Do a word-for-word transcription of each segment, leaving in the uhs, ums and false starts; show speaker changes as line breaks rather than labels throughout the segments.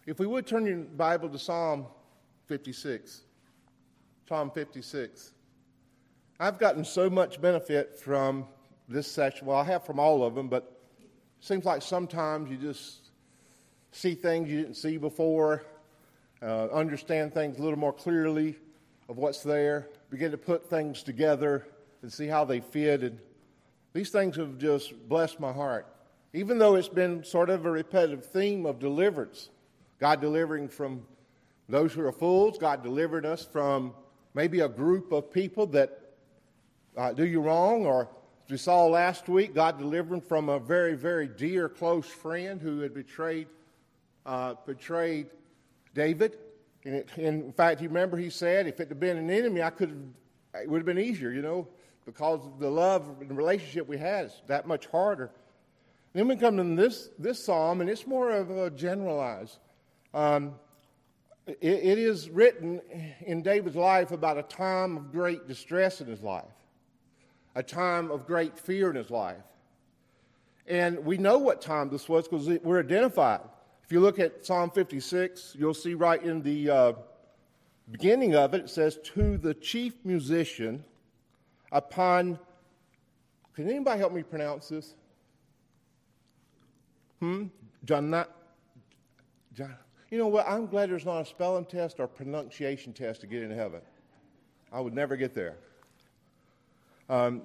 If we would turn your Bible to Psalm fifty-six. Psalm fifty-six. I've gotten so much benefit from this section. Well, I have from all of them, but it seems like sometimes you just see things you didn't see before, uh, understand things a little more clearly of what's there, begin to put things together and see how they fit. And these things have just blessed my heart. Even though it's been sort of a repetitive theme of deliverance, God delivering from those who are fools, God delivered us from maybe a group of people that uh, do you wrong, or as we saw last week, God delivering from a very, very dear, close friend who had betrayed uh, betrayed David. And it, in fact, you remember he said, if it had been an enemy, I could have, it would have been easier, you know, because of the love and the relationship we had. It's that much harder. Then we come to this this psalm, and it's more of a generalized. Um, it, it is written in David's life about a time of great distress in his life, a time of great fear in his life. And we know what time this was because we're identified. If you look at Psalm fifty-six, you'll see right in the uh, beginning of it, it says, to the chief musician upon, can anybody help me pronounce this? Hmm? John, John. You know what? I'm glad there's not a spelling test or pronunciation test to get into heaven. I would never get there. Um,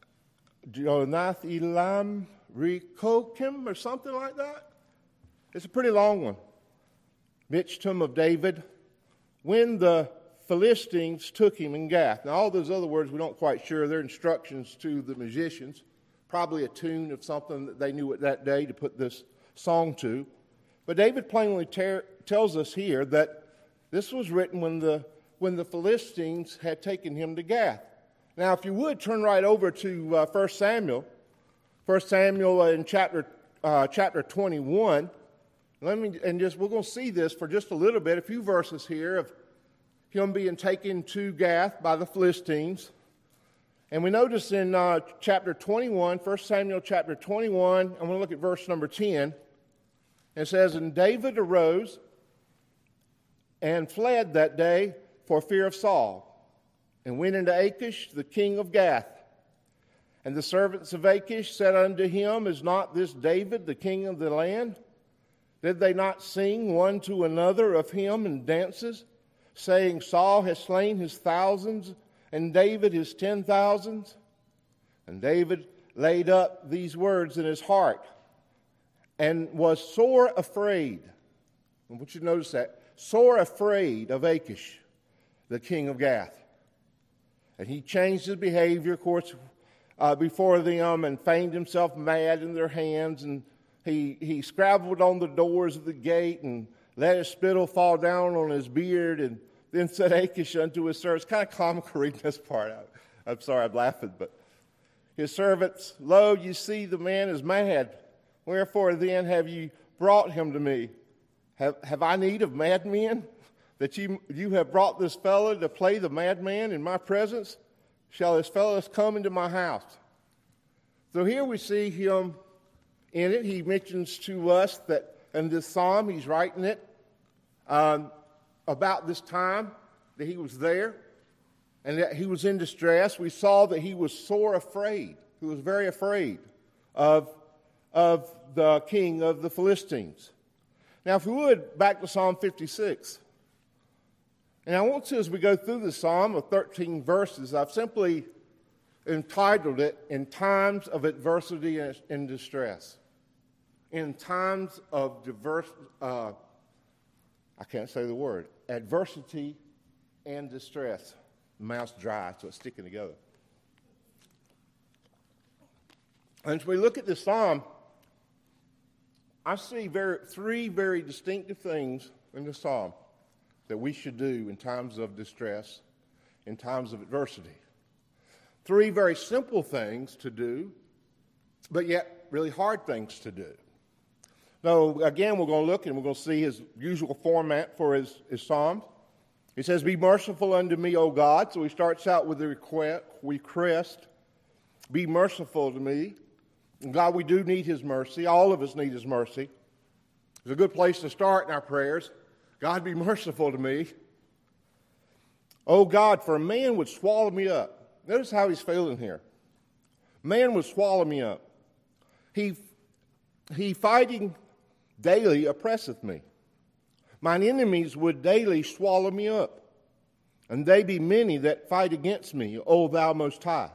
Jonath Elam Rekokim or something like that. It's a pretty long one. Michtam of David. When the Philistines took him in Gath. Now, all those other words, we're not quite sure. They're instructions to the musicians. Probably a tune of something that they knew at that day to put this song to. But David plainly ter- tells us here that this was written when the when the Philistines had taken him to Gath. Now, if you would, turn right over to uh, First Samuel. First Samuel in chapter uh, chapter twenty-one. Let me and just we're going to see this for just a little bit, a few verses here of him being taken to Gath by the Philistines. And we notice in uh, chapter twenty-one, First Samuel chapter twenty-one, I'm going to look at verse number ten. It says, and David arose and fled that day for fear of Saul, and went into Achish, the king of Gath. And the servants of Achish said unto him, is not this David, the king of the land? Did they not sing one to another of him in dances, saying, Saul has slain his thousands, and David his ten thousands? And David laid up these words in his heart, and was sore afraid. I want you to notice that. Sore afraid of Achish, the king of Gath. And he changed his behavior, of course, uh, before them, and feigned himself mad in their hands. And he, he scrabbled on the doors of the gate, and let his spittle fall down on his beard. And then said Achish unto his servants, kind of comical reading this part out. I'm sorry, I'm laughing, but his servants, lo, you see the man is mad. Wherefore then have you brought him to me? Have, have I need of madmen, that you, you have brought this fellow to play the madman in my presence? Shall this fellow come into my house? So here we see him in it. He mentions to us that in this psalm, he's writing it um, about this time that he was there and that he was in distress. We saw that he was sore afraid. He was very afraid of of the king of the Philistines. Now, if we would, back to Psalm fifty-six. And I want to, as we go through the psalm of thirteen verses, I've simply entitled it, In Times of Adversity and Distress. In times of diverse, uh, I can't say the word, adversity and distress. The mouth's dry, so it's sticking together. And as we look at this psalm, I see very, three very distinctive things in the psalm that we should do in times of distress, in times of adversity. Three very simple things to do, but yet really hard things to do. So again, we're going to look and we're going to see his usual format for his, his psalms. He says, be merciful unto me, O God. So he starts out with the request, request be merciful to me. And God, we do need his mercy. All of us need his mercy. It's a good place to start in our prayers. God, be merciful to me. Oh God, for a man would swallow me up. Notice how he's feeling here. Man would swallow me up. He, he fighting daily oppresseth me. Mine enemies would daily swallow me up. And they be many that fight against me, O thou most high.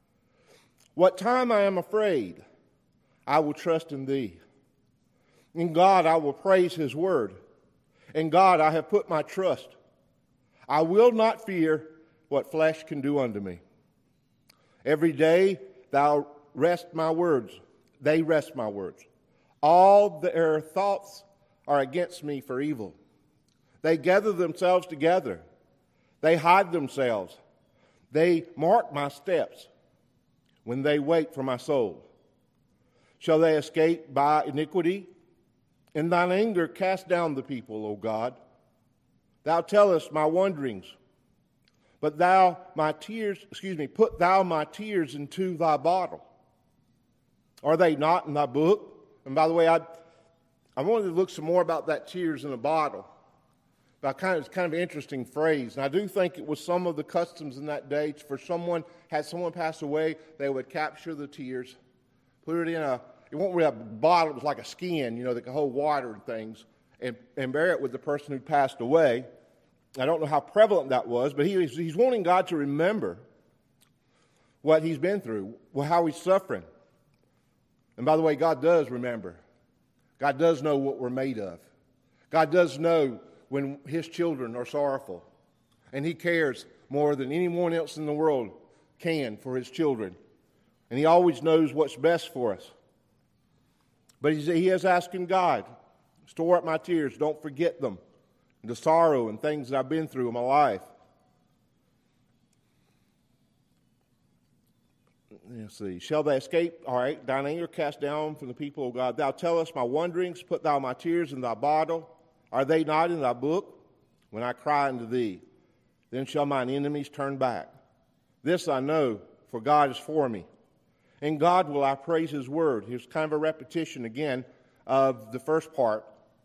What time I am afraid, I will trust in thee. In God I will praise his word. In God I have put my trust. I will not fear what flesh can do unto me. Every day thou rest my words. They rest my words. All their thoughts are against me for evil. They gather themselves together. They hide themselves. They mark my steps when they wait for my soul. Shall they escape by iniquity? In thine anger cast down the people, O God. Thou tellest my wanderings. But thou my tears, excuse me, put thou my tears into thy bottle. Are they not in thy book? And by the way, I I wanted to look some more about that tears in a bottle. But I kind of, it's kind of an interesting phrase. And I do think it was some of the customs in that day for someone, had someone pass away, they would capture the tears, put it in a, it won't really have a bottle, it was like a skin, you know, that could hold water and things, and, and bury it with the person who passed away. I don't know how prevalent that was, but he, he's wanting God to remember what he's been through, how he's suffering. And by the way, God does remember. God does know what we're made of. God does know when his children are sorrowful. And he cares more than anyone else in the world can for his children. And he always knows what's best for us. But he's, he is asking God, store up my tears, don't forget them, the sorrow and things that I've been through in my life. Let's see. Shall they escape? All right. Thine anger cast down from the people, O God. Thou tellest my wanderings. Put thou my tears in thy bottle. Are they not in thy book? When I cry unto thee, then shall mine enemies turn back. This I know, for God is for me. In God will I praise his word. Here's kind of a repetition again of the first part.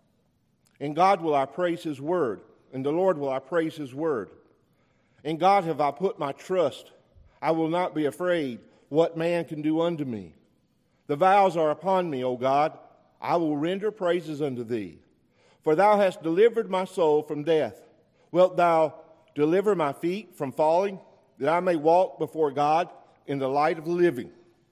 In God will I praise his word. In the Lord will I praise his word. In God have I put my trust. I will not be afraid what man can do unto me. The vows are upon me, O God. I will render praises unto thee. For thou hast delivered my soul from death. Wilt thou deliver my feet from falling, that I may walk before God in the light of the living?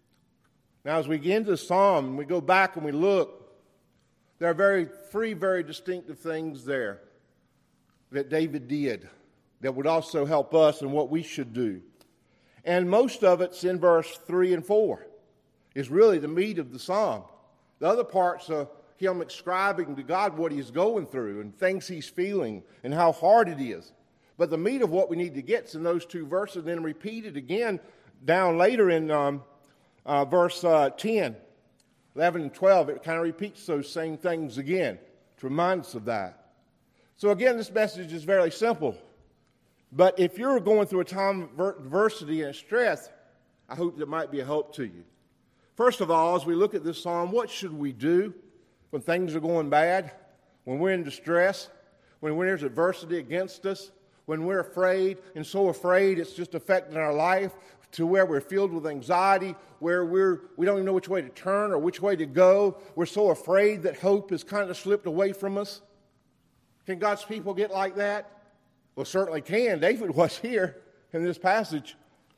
Now, as we get into the psalm, and we go back and we look, there are very three very distinctive things there that David did that would also help us in what we should do. And most of it's in verse three and four. Is really the meat of the psalm. The other parts are him ascribing to God what he's going through and things he's feeling and how hard it is. But the meat of what we need to get is in those two verses, and then repeated again down later in um, uh, verse uh, ten, eleven, and twelve. It kind of repeats those same things again to remind us of that. So again, this message is very simple. But if you're going through a time of adversity and stress, I hope that might be a help to you. First of all, as we look at this psalm, what should we do when things are going bad, when we're in distress, when there's adversity against us, when we're afraid, and so afraid it's just affecting our life to where we're filled with anxiety, where we're, we don't even know which way to turn or which way to go. We're so afraid that hope has kind of slipped away from us. Can God's people get like that? Well, certainly can. David was here in this passage.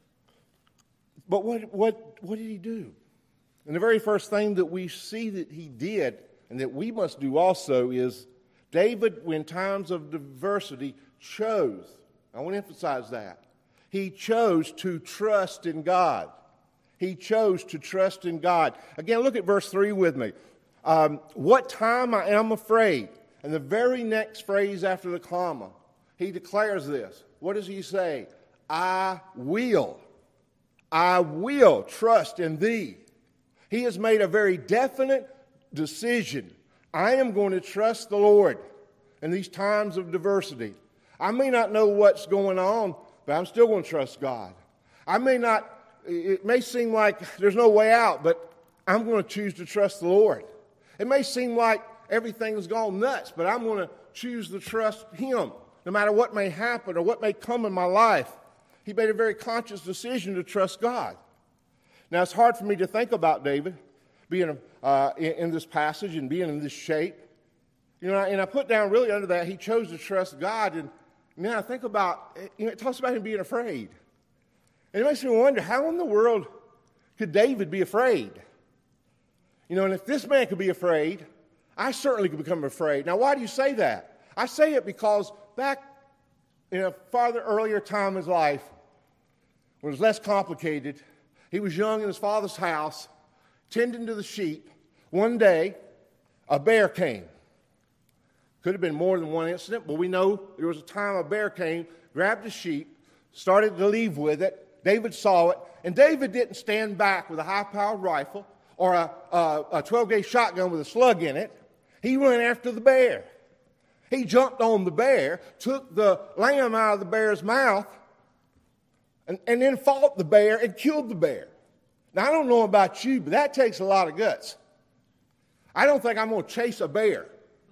But what, what, what did he do? And the very first thing that we see that he did, and that we must do also, is David, in times of adversity, chose, I want to emphasize that, he chose to trust in God. He chose to trust in God. Again, look at verse three with me. Um, what time I am afraid. And the very next phrase after the comma, he declares this. What does he say? I will. I will trust in thee. He has made a very definite decision. I am going to trust the Lord in these times of adversity. I may not know what's going on, but I'm still going to trust God. I may not, it may seem like there's no way out, but I'm going to choose to trust the Lord. It may seem like everything's gone nuts, but I'm going to choose to trust him no matter what may happen or what may come in my life. He made a very conscious decision to trust God. Now, it's hard for me to think about David being uh, in, in this passage and being in this shape. You know, and I put down really under that, he chose to trust God. And now I think about, you know, it talks about him being afraid. And it makes me wonder, how in the world could David be afraid? You know, and if this man could be afraid, I certainly could become afraid. Now, why do you say that? I say it because back in a farther earlier time in his life, when it was less complicated, he was young in his father's house, tending to the sheep. One day, a bear came. Could have been more than one incident, but we know there was a time a bear came, grabbed the sheep, started to leave with it. David saw it, and David didn't stand back with a high-powered rifle or a, a, a twelve-gauge shotgun with a slug in it. He went after the bear. He jumped on the bear, took the lamb out of the bear's mouth, and, and then fought the bear and killed the bear. Now, I don't know about you, but that takes a lot of guts. I don't think I'm going to chase a bear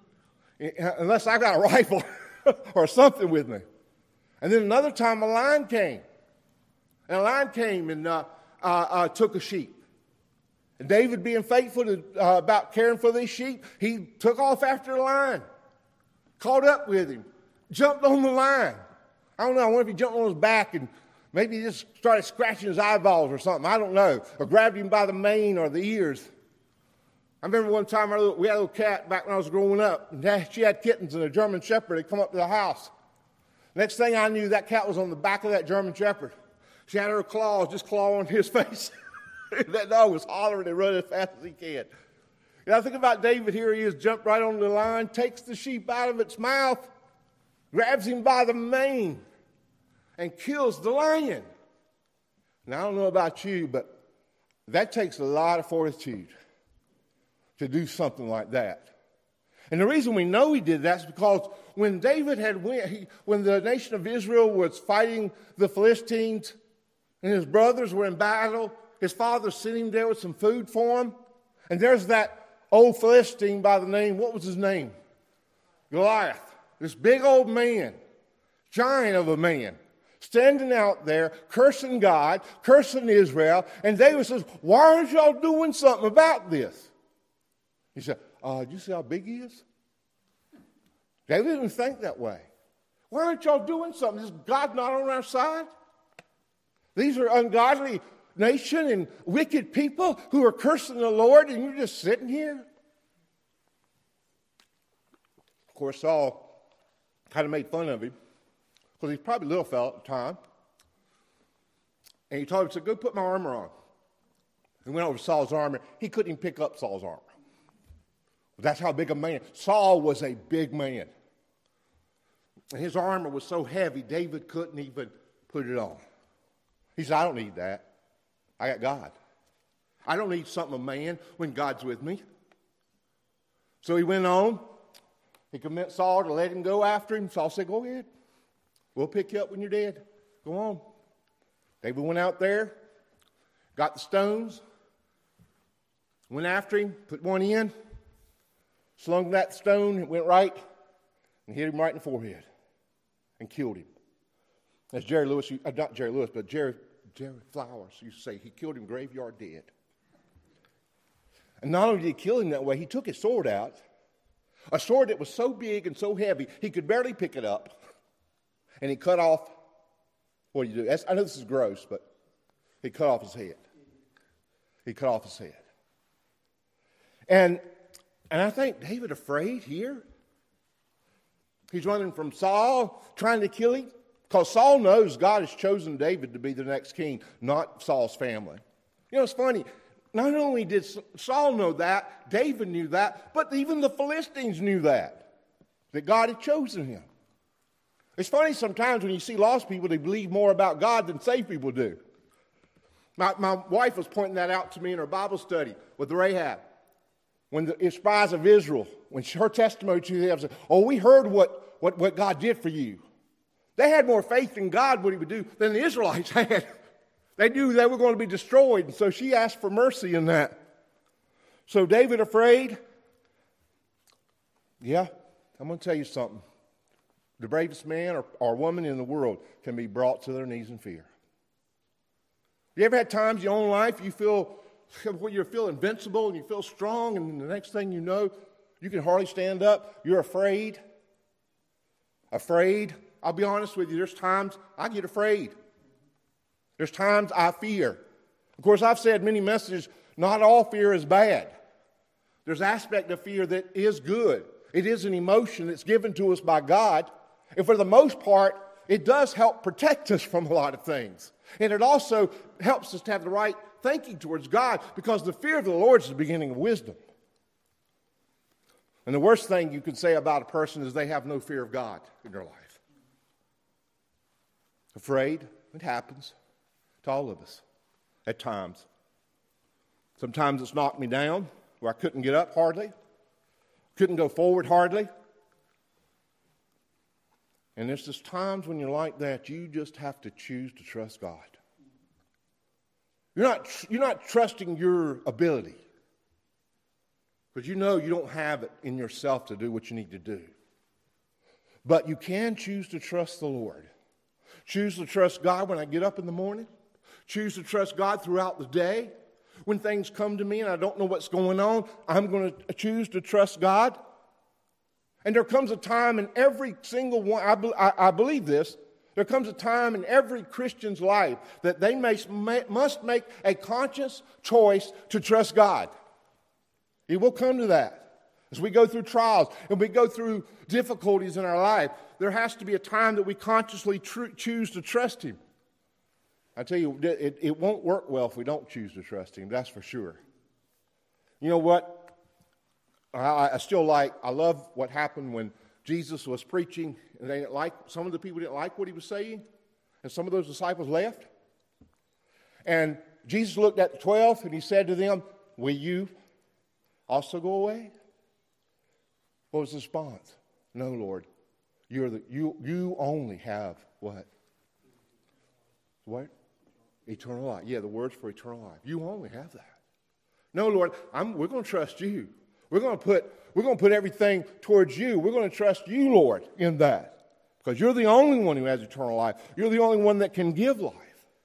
unless I got a rifle or something with me. And then another time a lion came. And a lion came and uh, uh, uh, took a sheep. And David, being faithful to, uh, about caring for these sheep, he took off after the lion, caught up with him, jumped on the lion. I don't know, I wonder if he jumped on his back and maybe he just started scratching his eyeballs or something. I don't know. Or grabbed him by the mane or the ears. I remember one time our little, we had a little cat back when I was growing up. And she had kittens and a German Shepherd had come up to the house. Next thing I knew, that cat was on the back of that German Shepherd. She had her claws just clawing his face. That dog was hollering and running as fast as he can. And I think about David here. He has jumped right on the line, takes the sheep out of its mouth, grabs him by the mane, and kills the lion. Now, I don't know about you, but that takes a lot of fortitude to do something like that. And the reason we know he did that is because when David had went, he, when the nation of Israel was fighting the Philistines and his brothers were in battle, his father sent him there with some food for him. And there's that old Philistine by the name, what was his name? Goliath. This big old man, giant of a man, standing out there, cursing God, cursing Israel. And David says, why aren't y'all doing something about this? He said, uh, do you see how big he is? David didn't think that way. Why aren't y'all doing something? Is God not on our side? These are ungodly nation and wicked people who are cursing the Lord, and you're just sitting here? Of course, Saul kind of made fun of him because he's probably a little fella at the time. And he told him, he said, go put my armor on. He went over to Saul's armor. He couldn't even pick up Saul's armor. That's how big a man. Saul was a big man. And his armor was so heavy, David couldn't even put it on. He said, I don't need that. I got God. I don't need something of man when God's with me. So he went on. He convinced Saul to let him go after him. Saul said, go ahead. We'll pick you up when you're dead. Go on. David went out there, got the stones, went after him, put one in, slung that stone, it went right, and hit him right in the forehead and killed him. As Jerry Lewis, uh, not Jerry Lewis, but Jerry, Jerry Flowers used to say, he killed him graveyard dead. And not only did he kill him that way, he took his sword out, a sword that was so big and so heavy, he could barely pick it up, and he cut off, what do you do? That's, I know this is gross, but he cut off his head. He cut off his head. And, and I think David afraid here. He's running from Saul, trying to kill him. Because Saul knows God has chosen David to be the next king, not Saul's family. You know, it's funny. Not only did Saul know that, David knew that, but even the Philistines knew that, that God had chosen him. It's funny sometimes when you see lost people, they believe more about God than saved people do. My, my wife was pointing that out to me in her Bible study with Rahab. When the spies of Israel, when her testimony to them said, oh, we heard what, what, what God did for you. They had more faith in God, what he would do, than the Israelites had. They knew they were going to be destroyed, and so she asked for mercy in that. So David afraid, Yeah, I'm going to tell you something. The bravest man or, or woman in the world can be brought to their knees in fear. You ever had times in your own life you feel where you feel invincible and you feel strong, and the next thing you know, you can hardly stand up. You're afraid. Afraid. I'll be honest with you, there's times I get afraid. There's times I fear. Of course, I've said many messages, not all fear is bad. There's aspect of fear that is good. It is an emotion that's given to us by God. And for the most part, it does help protect us from a lot of things. And it also helps us to have the right thinking towards God, because the fear of the Lord is the beginning of wisdom. And the worst thing you can say about a person is they have no fear of God in their life. Afraid, it happens to all of us at times. Sometimes it's knocked me down where I couldn't get up hardly, couldn't go forward hardly. And there's just times when you're like that, you just have to choose to trust God. You're not, you're not trusting your ability, because you know you don't have it in yourself to do what you need to do. But you can choose to trust the Lord. Choose to trust God when I get up in the morning. Choose to trust God throughout the day. When things come to me and I don't know what's going on, I'm going to choose to trust God. And there comes a time in every single one, I, be, I, I believe this, there comes a time in every Christian's life that they may, must make a conscious choice to trust God. It will come to that. As we go through trials and we go through difficulties in our life, there has to be a time that we consciously tr- choose to trust Him. I tell you, it, it won't work well if we don't choose to trust Him, that's for sure. You know what? I, I still like, I love what happened when Jesus was preaching, and they didn't like, some of the people didn't like what He was saying, and some of those disciples left. And Jesus looked at the twelve, and He said to them, will you also go away? What was the response? No, Lord. You're the, you, you only have what? What? Eternal life. Yeah, the words for eternal life. You only have that. No, Lord, I'm, we're going to trust You. We're going to put we're going to put everything towards You. We're going to trust You, Lord, in that. Because You're the only one who has eternal life. You're the only one that can give life.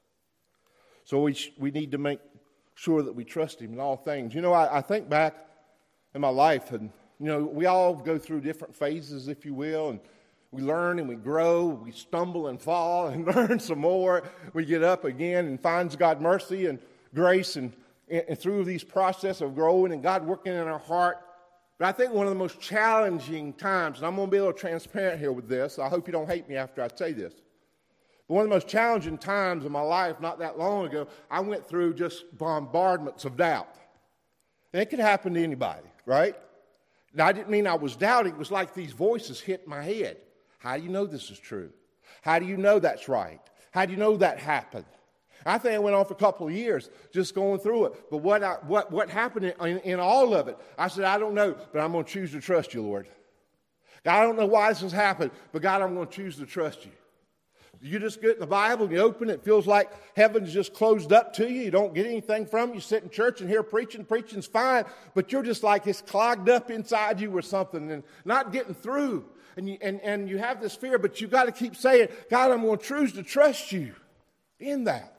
So we we need to make sure that we trust Him in all things. You know, I, I think back in my life, and you know, we all go through different phases, if you will, and we learn and we grow, we stumble and fall and learn some more. We get up again and find God's mercy and grace and, and through these process of growing and God working in our heart. But I think one of the most challenging times, and I'm going to be a little transparent here with this, I hope you don't hate me after I say this, but one of the most challenging times in my life, not that long ago, I went through just bombardments of doubt. And it could happen to anybody, right? Now, I didn't mean I was doubting. It was like these voices hit my head. How do you know this is true? How do you know that's right? How do you know that happened? I think I went on for a couple of years just going through it. But what I, what, what happened in, in all of it, I said, I don't know, but I'm going to choose to trust You, Lord. God, I don't know why this has happened, but God, I'm going to choose to trust You. You just get the Bible and you open it, it feels like heaven's just closed up to you. You don't get anything from it. You sit in church and hear preaching. Preaching's fine, but you're just like it's clogged up inside you or something and not getting through. And you, and, and you have this fear, but you got to keep saying, God, I'm going to choose to trust You in that.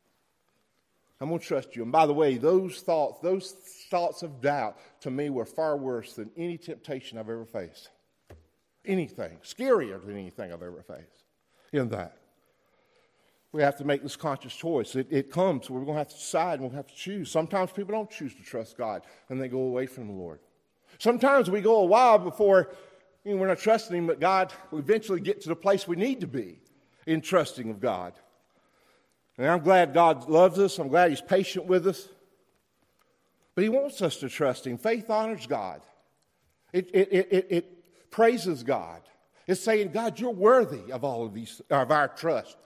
I'm going to trust You. And by the way, those thoughts, those thoughts of doubt to me were far worse than any temptation I've ever faced. Anything. Scarier than anything I've ever faced. In that. We have to make this conscious choice. It, it comes. We're going to have to decide and we'll have to choose. Sometimes people don't choose to trust God and they go away from the Lord. Sometimes we go a while before, you know, we're not trusting Him, but God will eventually get to the place we need to be in trusting of God. And I'm glad God loves us. I'm glad He's patient with us. But He wants us to trust Him. Faith honors God. It, it, it, it, it praises God. It's saying, God, You're worthy of all of these, of our trust.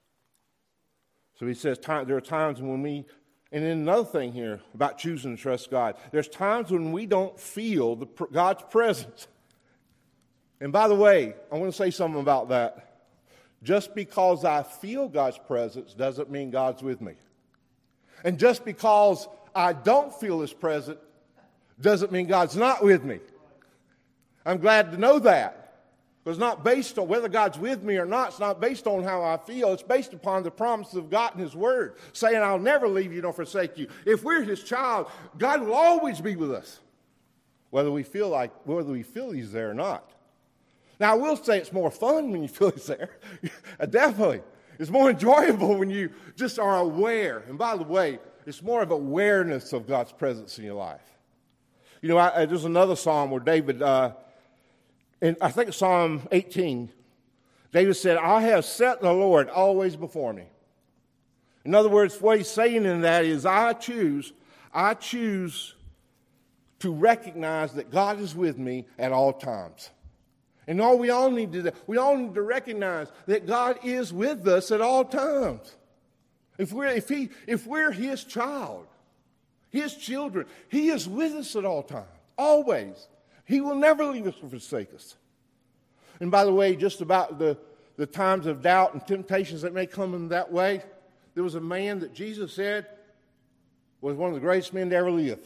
So He says there are times when we, and then another thing here about choosing to trust God, there's times when we don't feel the, God's presence. And by the way, I want to say something about that. Just because I feel God's presence doesn't mean God's with me. And just because I don't feel His presence doesn't mean God's not with me. I'm glad to know that. It's not based on whether God's with me or not. It's not based on how I feel. It's based upon the promises of God and His Word, saying, I'll never leave you nor forsake you. If we're His child, God will always be with us, whether we feel like, whether we feel He's there or not. Now, I will say it's more fun when you feel He's there. Definitely. It's more enjoyable when you just are aware. And by the way, it's more of awareness of God's presence in your life. You know, I, there's another psalm where David... Uh, And I think Psalm eighteen, David said, I have set the Lord always before me. In other words, what he's saying in that is, I choose, I choose to recognize that God is with me at all times. And all we all need to do, we all need to recognize that God is with us at all times. If we're, if he, if we're His child, His children, He is with us at all times, always. He will never leave us or forsake us. And by the way, just about the, the times of doubt and temptations that may come in that way, there was a man that Jesus said was one of the greatest men to ever live.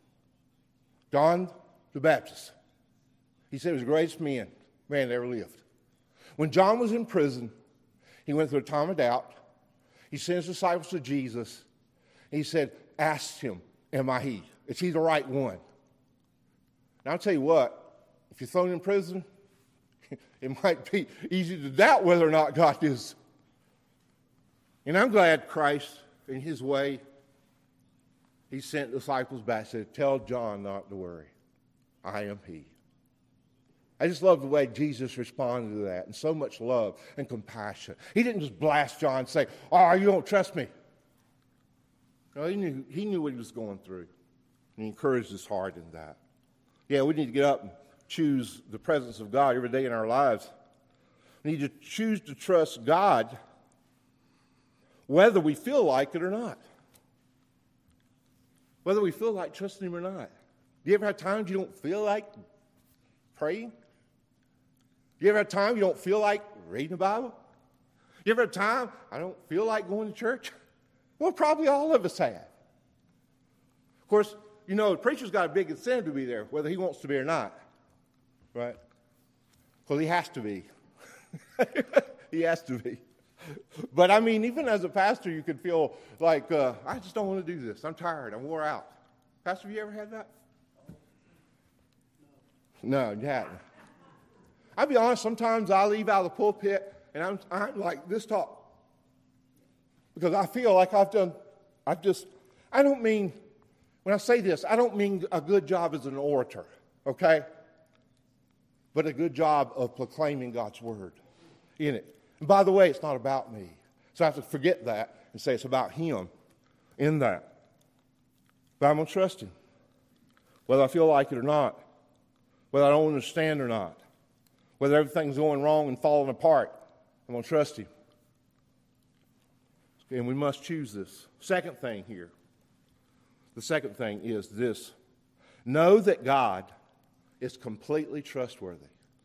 John the Baptist. He said he was the greatest man, man that ever lived. When John was in prison, he went through a time of doubt. He sent his disciples to Jesus. He said, ask him, am I he? Is he the right one? Now, I'll tell you what, if you're thrown in prison, it might be easy to doubt whether or not God is. And I'm glad Christ, in His way, He sent disciples back and said, tell John not to worry. I am He. I just love the way Jesus responded to that, and so much love and compassion. He didn't just blast John and say, oh, you don't trust me. No, he knew, he knew what he was going through, and he encouraged his heart in that. Yeah, we need to get up and choose the presence of God every day in our lives. We need to choose to trust God whether we feel like it or not. Whether we feel like trusting Him or not. Do you ever have times you don't feel like praying? Do you ever have times you don't feel like reading the Bible? Do you ever have time I don't feel like going to church? Well, probably all of us have. Of course, you know, the preacher's got a big incentive to be there, whether he wants to be or not, right? Because he has to be. He has to be. But, I mean, even as a pastor, you could feel like, uh, I just don't want to do this. I'm tired. I'm wore out. Pastor, have you ever had that? No, you haven't. I'll be honest, sometimes I leave out of the pulpit, and I'm, I'm like this tall. Because I feel like I've done, I've just, I don't mean... When I say this, I don't mean a good job as an orator, okay? But a good job of proclaiming God's Word in it. And by the way, it's not about me. So I have to forget that and say it's about Him in that. But I'm going to trust Him, whether I feel like it or not, whether I don't understand or not, whether everything's going wrong and falling apart. I'm going to trust Him. And we must choose this. Second thing here. The second thing is this. Know that God is completely trustworthy.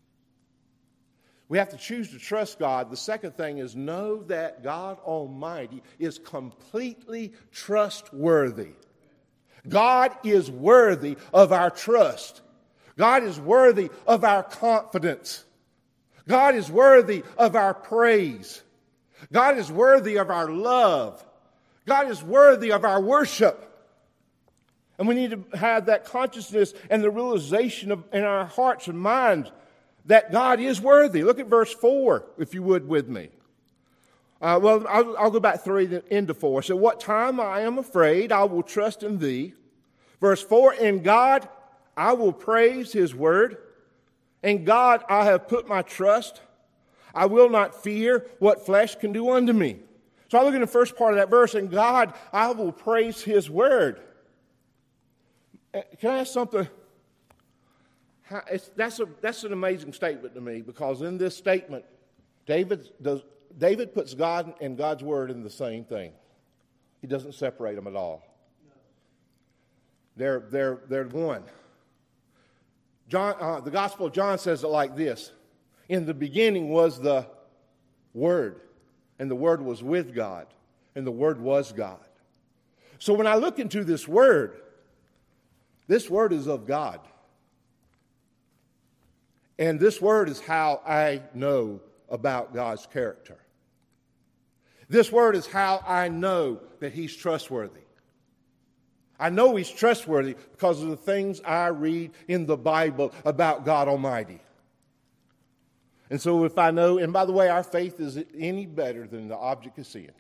We have to choose to trust God. The second thing is know that God Almighty is completely trustworthy. God is worthy of our trust. God is worthy of our confidence. God is worthy of our praise. God is worthy of our love. God is worthy of our worship. And we need to have that consciousness and the realization of, in our hearts and minds that God is worthy. Look at verse four, if you would, with me. Uh, well, I'll, I'll go back three into four. So, what time I am afraid, I will trust in Thee. Verse four, in God I will praise His word. In God I have put my trust. I will not fear what flesh can do unto me. So I look in the first part of that verse, in God I will praise His word. Can I ask something? It's, that's, a, that's an amazing statement to me, because in this statement, David does, David puts God and God's word in the same thing. He doesn't separate them at all. They're, they're, they're one. John, uh, the Gospel of John says it like this. In the beginning was the Word, and the Word was with God, and the Word was God. So when I look into this Word, this Word is of God. And this word is how I know about God's character. This word is how I know that he's trustworthy. I know he's trustworthy because of the things I read in the Bible about God Almighty. And so if I know, and by the way, our faith is any better than the object of seeing.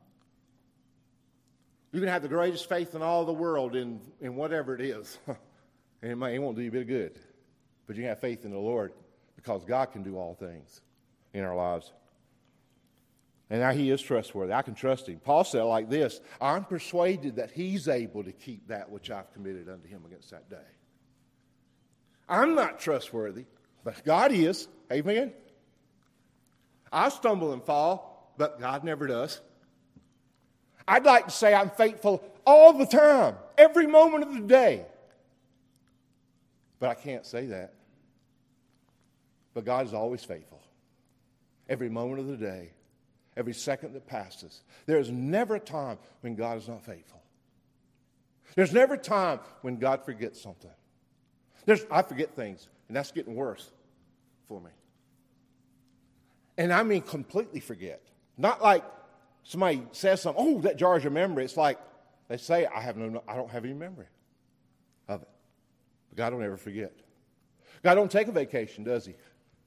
You can have the greatest faith in all the world in, in whatever it is. And it, might, it won't do you a bit of good. But you can have faith in the Lord because God can do all things in our lives. And now he is trustworthy. I can trust him. Paul said it like this, I'm persuaded that he's able to keep that which I've committed unto him against that day. I'm not trustworthy, but God is. Amen? I stumble and fall, but God never does. I'd like to say I'm faithful all the time, every moment of the day. But I can't say that. But God is always faithful. Every moment of the day, every second that passes. There is never a time when God is not faithful. There's never a time when God forgets something. There's, I forget things, and that's getting worse for me. And I mean completely forget. Not like somebody says something, oh, that jars your memory. It's like they say, I have no, I don't have any memory of it. But God don't ever forget. God don't take a vacation, does he?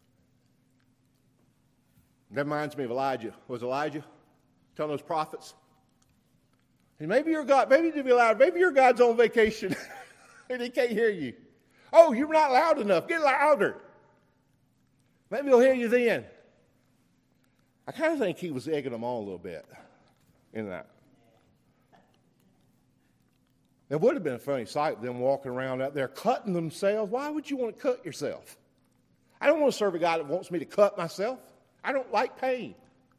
That reminds me of Elijah. Was Elijah telling those prophets? And maybe your God, maybe to be loud, maybe your God's on vacation and he can't hear you. Oh, you're not loud enough. Get louder. Maybe he'll hear you then. I kind of think he was egging them on a little bit in that. It would have been a funny sight, them walking around out there cutting themselves. Why would you want to cut yourself? I don't want to serve a God that wants me to cut myself. I don't like pain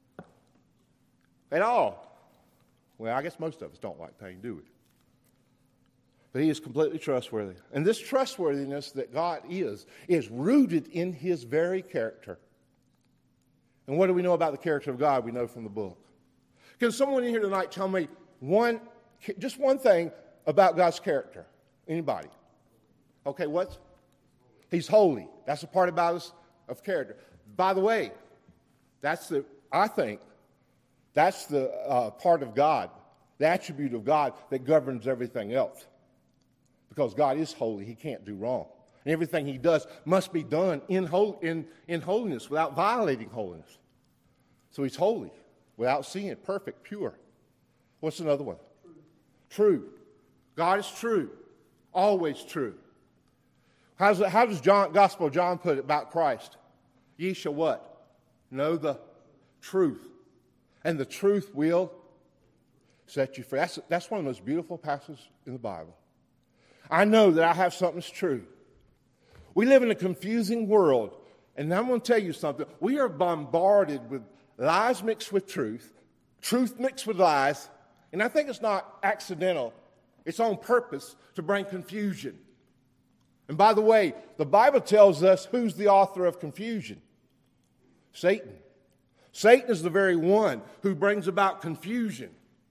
at all. Well, I guess most of us don't like pain, do we? But he is completely trustworthy. And this trustworthiness that God is, is rooted in his very character. And what do we know about the character of God? We know from the book. Can someone in here tonight tell me one, just one thing about God's character? Anybody? Okay, what? He's holy. That's a part about us of character. By the way, that's the, I think, that's the uh, part of God, the attribute of God that governs everything else. Because God is holy, he can't do wrong. And everything he does must be done in, hol- in, in holiness without violating holiness. So he's holy, without sin, perfect, pure. What's another one? True. True. God is true, always true. How's it, how does John, Gospel of John put it about Christ? Ye shall what? Know the truth. And the truth will set you free. That's, that's one of the most beautiful passages in the Bible. I know that I have something that's true. We live in a confusing world, and I'm going to tell you something. We are bombarded with lies mixed with truth, truth mixed with lies, and I think it's not accidental. It's on purpose to bring confusion. And by the way, the Bible tells us who's the author of confusion. Satan. Satan is the very one who brings about confusion.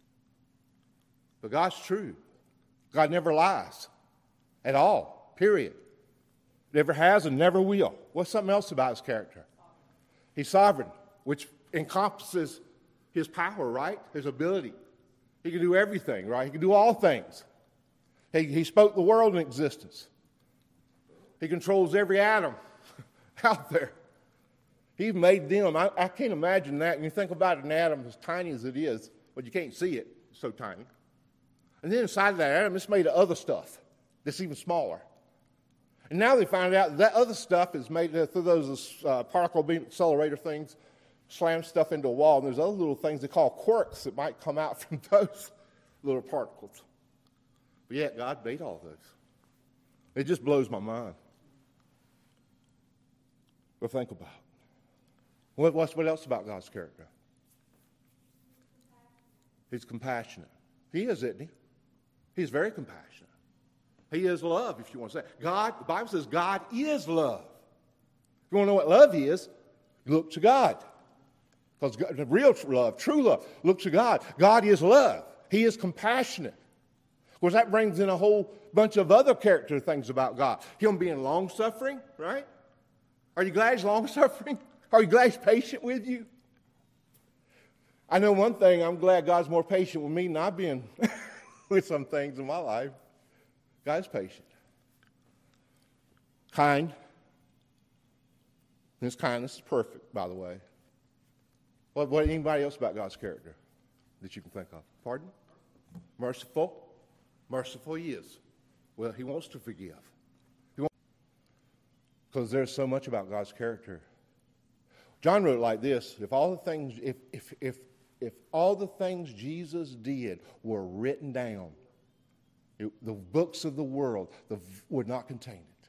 But God's true. God never lies at all, period. Never has and never will. What's something else about his character? He's sovereign, which encompasses his power, right? His ability. He can do everything, right? He can do all things. He, he spoke the world in existence. He controls every atom out there. He made them. I, I can't imagine that. And you think about an atom as tiny as it is, but you can't see it. It's so tiny. And then inside of that atom, it's made of other stuff that's even smaller. And now they find out that, that other stuff is made uh, through those uh, particle beam accelerator things, slam stuff into a wall, and there's other little things they call quarks that might come out from those little particles. But yet God made all those. It just blows my mind. But think about it. What, what's, what else about God's character? He's compassionate. He is, isn't he? He's very compassionate. He is love, if you want to say. God, the Bible says God is love. If you want to know what love is, look to God. Because the real love, true love, look to God. God is love. He is compassionate. Of course, that brings in a whole bunch of other character things about God. Him being long-suffering, right? Are you glad he's long-suffering? Are you glad he's patient with you? I know one thing, I'm glad God's more patient with me than I've been with some things in my life. God's patient. Kind. And his kindness is perfect, by the way. What, what anybody else about God's character that you can think of? Pardon? Merciful. Merciful he is. Well, he wants to forgive. Because there's so much about God's character. John wrote it like this: if all the things, if if if if all the things Jesus did were written down, it, the books of the world the, would not contain it.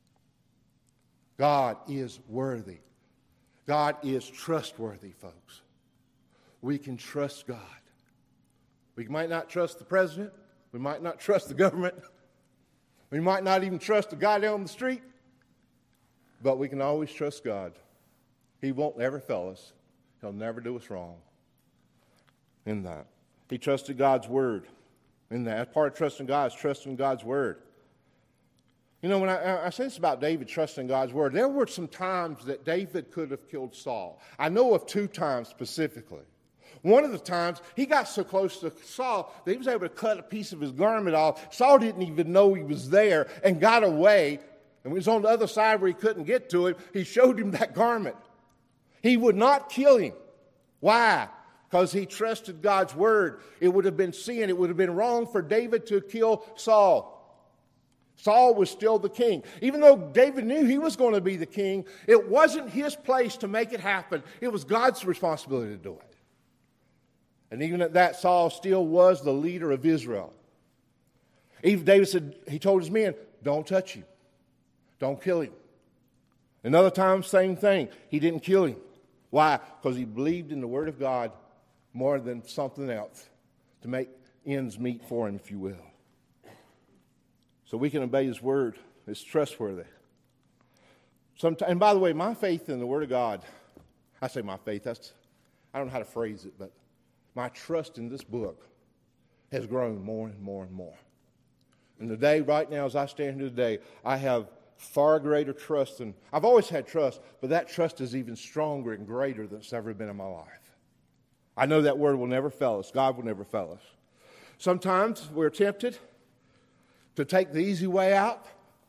God is worthy. God is trustworthy, folks. We can trust God. We might not trust the president. We might not trust the government. We might not even trust the guy down the street. But we can always trust God. He won't ever fail us. He'll never do us wrong in that. He trusted God's word in that. Part of trusting God is trusting God's word. You know, when I, I say this about David trusting God's word, there were some times that David could have killed Saul. I know of two times specifically. One of the times, he got so close to Saul that he was able to cut a piece of his garment off. Saul didn't even know he was there and got away. And when he was on the other side where he couldn't get to him, he showed him that garment. He would not kill him. Why? Because he trusted God's word. It would have been sin. It would have been wrong for David to kill Saul. Saul was still the king. Even though David knew he was going to be the king, it wasn't his place to make it happen. It was God's responsibility to do it. And even at that, Saul still was the leader of Israel. Even David said, he told his men, don't touch him. Don't kill him. Another time, same thing. He didn't kill him. Why? Because he believed in the word of God more than something else to make ends meet for him, if you will. So we can obey his word. It's trustworthy. Sometime, and by the way, my faith in the word of God, I say my faith, that's, I don't know how to phrase it, but my trust in this book has grown more and more and more. And today, right now, as I stand here today, I have far greater trust than, I've always had trust, but that trust is even stronger and greater than it's ever been in my life. I know that word will never fail us. God will never fail us. Sometimes we're tempted to take the easy way out,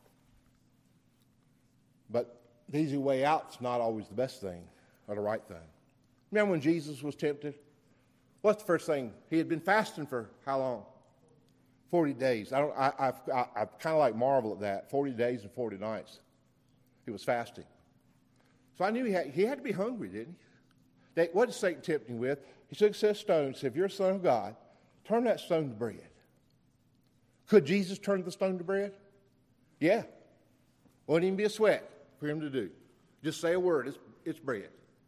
but the easy way out is not always the best thing or the right thing. Remember when Jesus was tempted? What's the first thing? He had been fasting for how long? Forty days. I don't. I, I, I, I kind of like marvel at that. Forty days and forty nights. He was fasting. So I knew he had, he had to be hungry, didn't he? They, what did Satan tempt him with? He took a stone and said, if you're a son of God, turn that stone to bread. Could Jesus turn the stone to bread? Yeah. Wouldn't even be a sweat for him to do. Just say a word. It's, it's bread.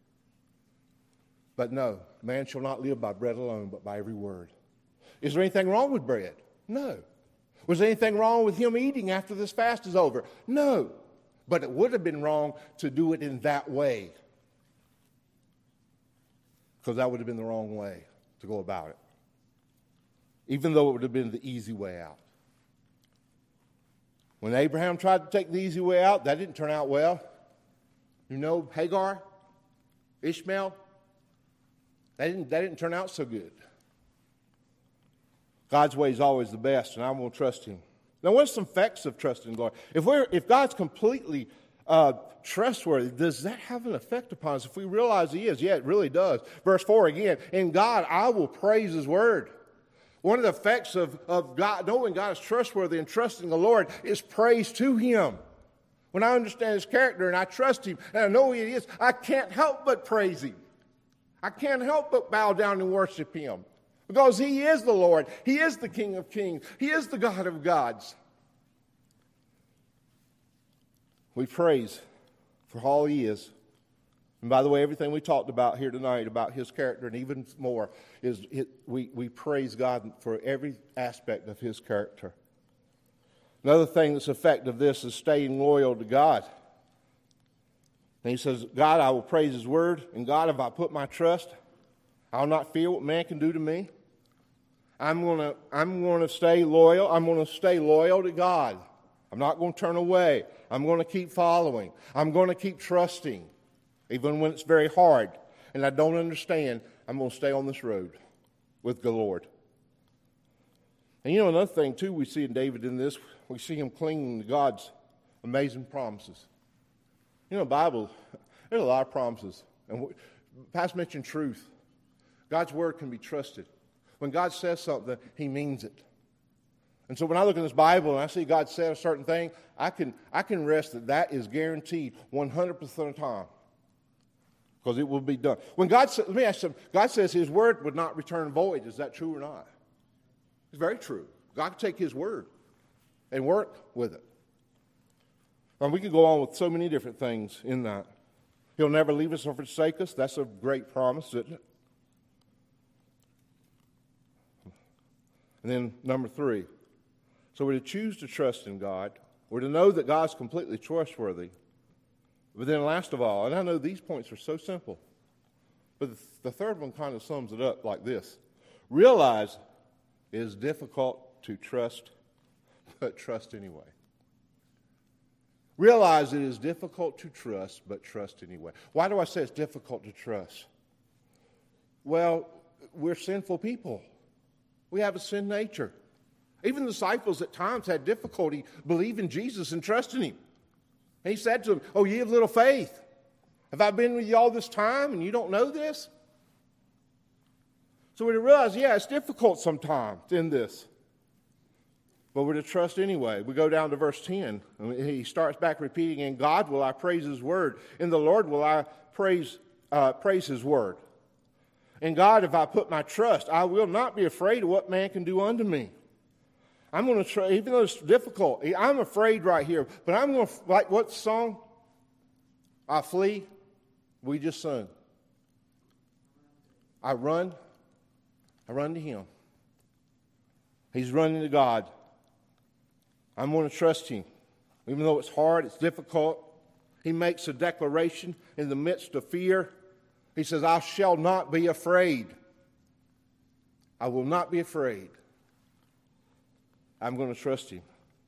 But no, man shall not live by bread alone, but by every word. Is there anything wrong with bread? No. Was there anything wrong with him eating after this fast is over? No. But it would have been wrong to do it in that way. Because that would have been the wrong way to go about it. Even though it would have been the easy way out. When Abraham tried to take the easy way out, that didn't turn out well. You know, Hagar, Ishmael, that didn't, that didn't turn out so good. God's way is always the best, and I'm going to trust him. Now, what's some effects of trusting God? If we're if God's completely uh, trustworthy, does that have an effect upon us? If we realize he is, yeah, it really does. Verse four again, in God I will praise his word. One of the effects of, of God, knowing God is trustworthy and trusting the Lord is praise to him. When I understand his character and I trust him and I know who he is, I can't help but praise him. I can't help but bow down and worship him. Because he is the Lord. He is the King of kings. He is the God of gods. We praise for all he is. And by the way, everything we talked about here tonight about his character and even more is it, we, we praise God for every aspect of his character. Another thing that's effective of this is staying loyal to God. And he says, God, I will praise his word. And God, if I put my trust, I'll not fear what man can do to me. I'm going to I'm going to stay loyal. I'm going to stay loyal to God. I'm not going to turn away. I'm going to keep following. I'm going to keep trusting, even when it's very hard and I don't understand. I'm going to stay on this road with the Lord. And you know, another thing, too, we see in David in this, we see him clinging to God's amazing promises. You know, the Bible, there's a lot of promises. And Pastor mentioned truth. God's word can be trusted. When God says something, he means it. And so when I look in this Bible and I see God say a certain thing, I can, I can rest that that is guaranteed one hundred percent of the time. Because it will be done. When God says, let me ask you, God says his word would not return void. Is that true or not? It's very true. God can take his word and work with it. And we could go on with so many different things in that. He'll never leave us or forsake us. That's a great promise, isn't it? And then number three. So we're to choose to trust in God. We're to know that God's completely trustworthy. But then last of all, and I know these points are so simple, but the third one kind of sums it up like this. Realize it is difficult to trust, but trust anyway. Realize it is difficult to trust, but trust anyway. Why do I say it's difficult to trust? Well, we're sinful people. We have a sin nature. Even the disciples at times had difficulty believing Jesus and trusting him. And he said to them, oh, ye have little faith. Have I been with you all this time and you don't know this? So we realize, yeah, it's difficult sometimes in this. But we're to trust anyway. We go down to verse ten. And he starts back repeating, in God will I praise his word. In the Lord will I praise, uh, praise his word. In God, if I put my trust, I will not be afraid of what man can do unto me. I'm going to try, even though it's difficult, I'm afraid right here, but I'm going to, like what song? I flee, we just sung. I run, I run to him. He's running to God. I'm going to trust him. Even though it's hard, it's difficult. He makes a declaration in the midst of fear. He says, I shall not be afraid. I will not be afraid. I'm going to trust him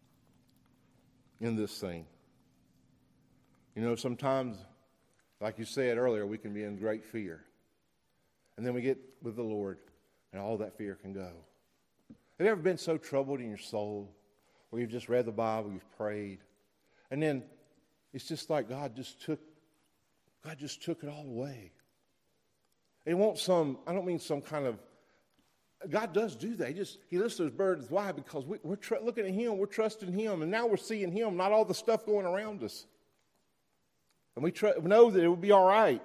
in this thing. You know, sometimes, like you said earlier, we can be in great fear. And then we get with the Lord, and all that fear can go. Have you ever been so troubled in your soul, where you've just read the Bible, you've prayed, and then it's just like God just took, God just took it all away. It won't some, I don't mean some kind of, God does do that. He just, he lifts those burdens. Why? Because we, we're tr- looking at him, we're trusting him, and now we're seeing him, not all the stuff going around us. And we tr- know that it will be all right.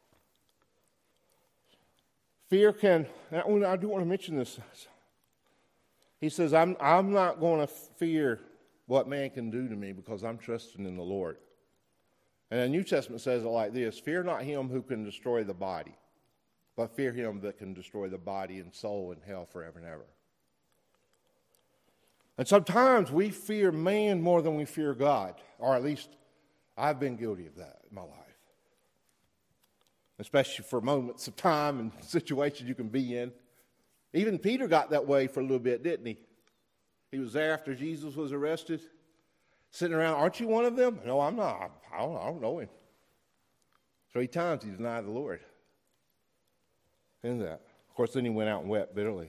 Fear can, I do want to mention this. He says, I'm, I'm not going to fear what man can do to me because I'm trusting in the Lord. And the New Testament says it like this, fear not him who can destroy the body, but fear him that can destroy the body and soul in hell forever and ever. And sometimes we fear man more than we fear God, or at least I've been guilty of that in my life. Especially for moments of time and situations you can be in. Even Peter got that way for a little bit, didn't he? He was there after Jesus was arrested, sitting around, aren't you one of them? No, I'm not. I don't, I don't know him. Three times he denied the Lord. In that. Of course, then he went out and wept bitterly.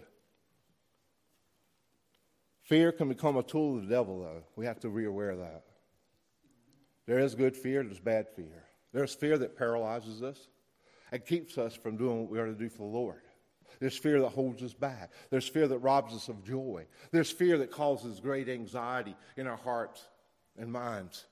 Fear can become a tool of the devil, though. We have to be aware of that. There is good fear, there's bad fear. There's fear that paralyzes us and keeps us from doing what we are to do for the Lord. There's fear that holds us back. There's fear that robs us of joy. There's fear that causes great anxiety in our hearts and minds.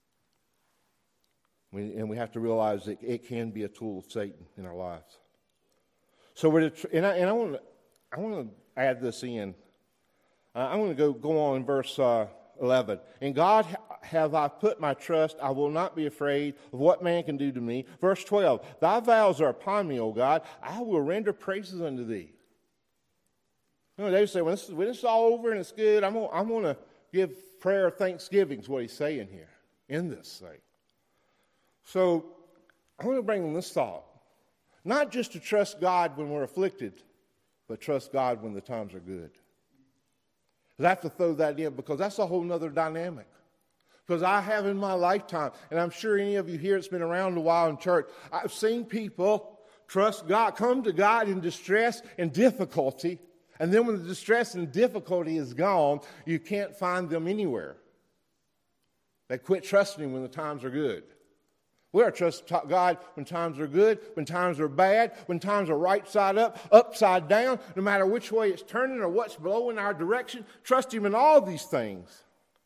We, and we have to realize that it can be a tool of Satan in our lives. So we're to, and I, and I want to I want to add this in. Uh, I'm going to go go on in verse uh, eleven. In God have I put my trust; I will not be afraid of what man can do to me. Verse twelve. Thy vows are upon me, O God. I will render praises unto thee. You know, they say when this, when this is all over and it's good, I'm gonna, I'm going to give prayer of thanksgiving. Is what he's saying here in this thing. So I want to bring this thought. Not just to trust God when we're afflicted, but trust God when the times are good. I have to throw that in because that's a whole other dynamic. Because I have in my lifetime, and I'm sure any of you here that's been around a while in church, I've seen people trust God, come to God in distress and difficulty, and then when the distress and difficulty is gone, you can't find them anywhere. They quit trusting Him when the times are good. We are to trust God when times are good, when times are bad, when times are right side up, upside down, no matter which way it's turning or what's blowing our direction. Trust Him in all these things.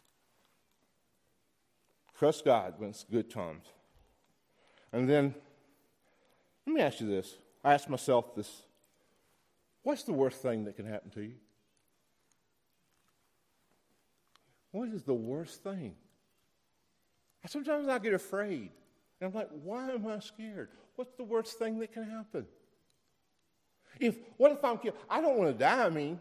Trust God when it's good times. And then, let me ask you this. I ask myself this. What's the worst thing that can happen to you? What is the worst thing? Sometimes I get afraid. And I'm like, why am I scared? What's the worst thing that can happen? If what if I'm killed? I don't want to die, I mean.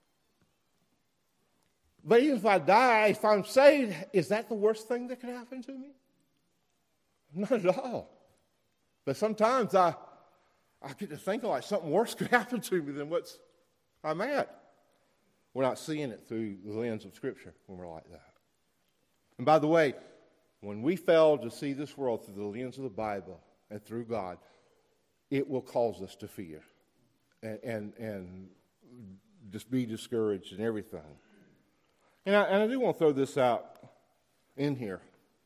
But even if I die, if I'm saved, is that the worst thing that could happen to me? Not at all. But sometimes I, I get to think like something worse could happen to me than what's I'm at. We're not seeing it through the lens of Scripture when we're like that. And by the way, when we fail to see this world through the lens of the Bible and through God, it will cause us to fear and and, and just be discouraged and everything. And I, and I do want to throw this out in here.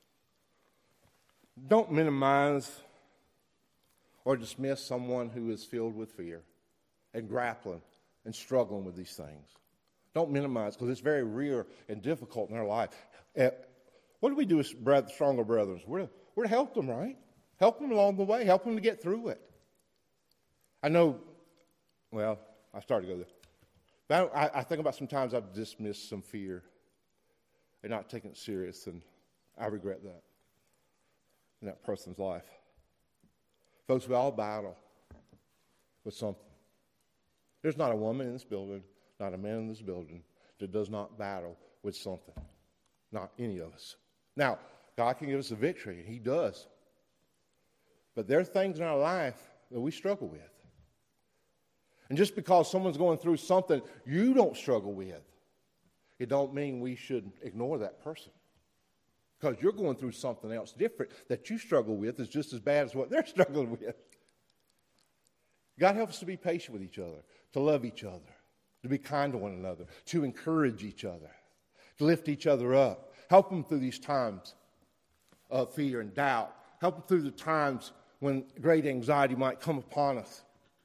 Don't minimize or dismiss someone who is filled with fear and grappling and struggling with these things. Don't minimize, because it's very real and difficult in their life. Uh, what do we do as brother, stronger brothers? We're to, we're to help them, right? Help them along the way. Help them to get through it. I know, well, I started to go there. But I, I think about sometimes I've dismissed some fear and not taken it serious, and I regret that in that person's life. Folks, we all battle with something. There's not a woman in this building, not a man in this building that does not battle with something. Not any of us. Now, God can give us a victory, and He does. But there are things in our life that we struggle with. And just because someone's going through something you don't struggle with, it don't mean we should ignore that person. Because you're going through something else different that you struggle with is just as bad as what they're struggling with. God helps us to be patient with each other, to love each other, to be kind to one another, to encourage each other, to lift each other up. Help them through these times of fear and doubt. Help them through the times when great anxiety might come upon us.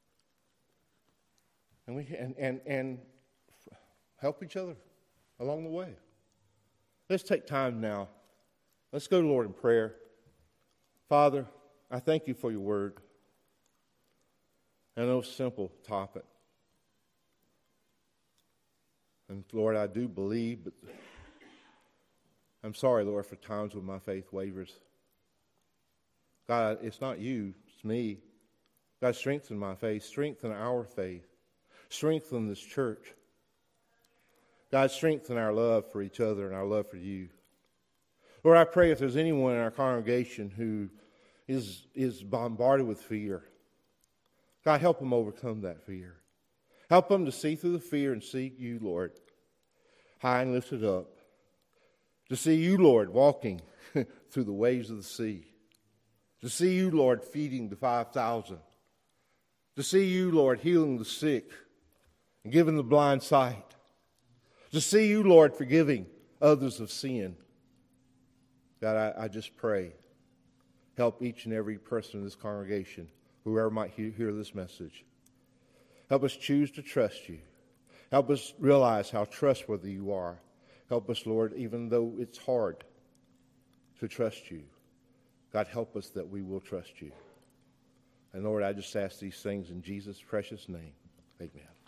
And we and, and, and help each other along the way. Let's take time now. Let's go to the Lord in prayer. Father, I thank You for Your word. I know it's a simple topic. And Lord, I do believe, but I'm sorry, Lord, for times when my faith wavers. God, it's not You, it's me. God, strengthen my faith, strengthen our faith. Strengthen this church. God, strengthen our love for each other and our love for You. Lord, I pray if there's anyone in our congregation who is, is bombarded with fear, God, help them overcome that fear. Help them to see through the fear and see You, Lord, high and lifted up. To see You, Lord, walking through the waves of the sea. To see You, Lord, feeding the five thousand. To see You, Lord, healing the sick and giving the blind sight. To see You, Lord, forgiving others of sin. God, I, I just pray, help each and every person in this congregation, whoever might hear, hear this message. Help us choose to trust You. Help us realize how trustworthy You are. Help us, Lord, even though it's hard to trust You. God, help us that we will trust You. And Lord, I just ask these things in Jesus' precious name. Amen.